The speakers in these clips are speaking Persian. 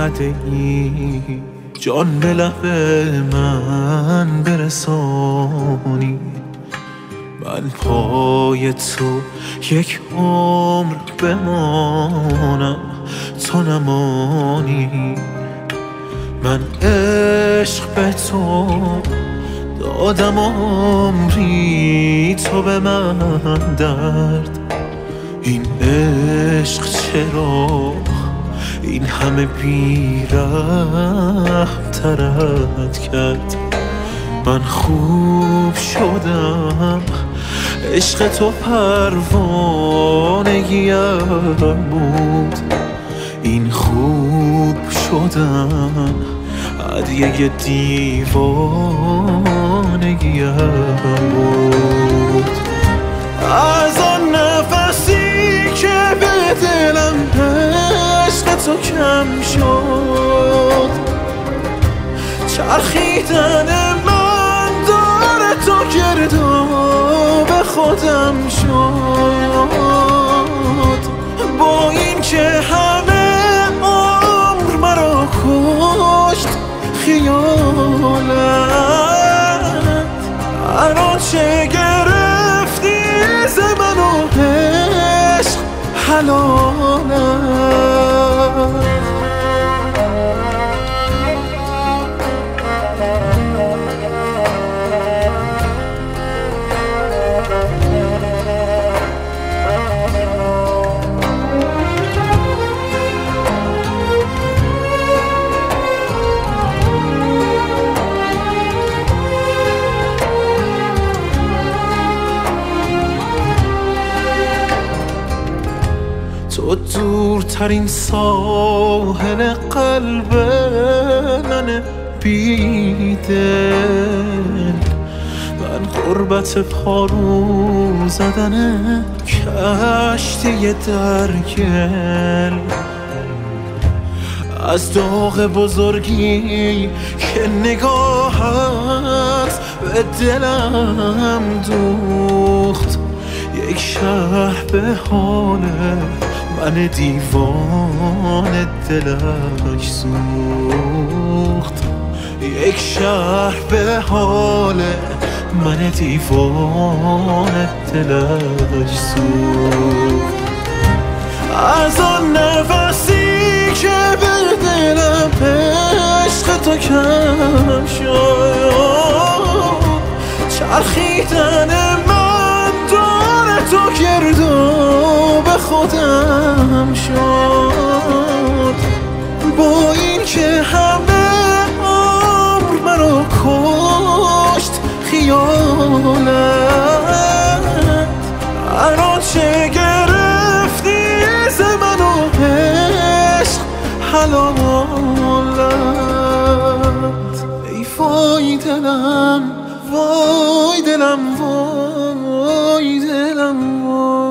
اومده ای جان به لب من برسانی. من پای تو یک عمر بمانم تو نمانی. من عشق به تو دادم عمری تو به من درد. این عشق چرا این همه بی‌رحم ترت کرد؟ من خوب شدم عشق تو پروانگیم بود. این خوب شدن هدیه دیوانگیم بود. از آن نفسی که به دلم عشق تو کم شد، چرخیدن من داره تو گرداب خودم شد. با این که همه عمر مرا کشت خیالت، الان چه گرفتی ز من و عشق حلالت. تو دورترین ساحل قلب من بیدل، من غربت پارو زدن کشتی درگل. از داغ بزرگی که نگاهت به دلم دوخت، یک شهر به حال من دیوان دلش سوخت. یک شهر به حال من دیوان دلش سوخت. از آن نفسی که به دلم عشق تو کم شد، چرخیدن من داره تو گرداب خودم شد. با این که همه عمر مرا کشت خیالت، الان چه گرفتی ز من و عشق حلالت. ای وای دلم وای دلم وای دلم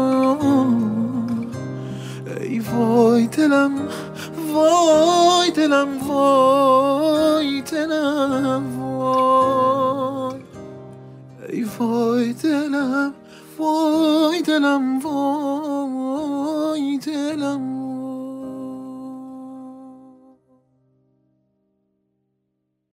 ای وای دلم وای دلم وای دلم وای ای وای دلم وای دلم وای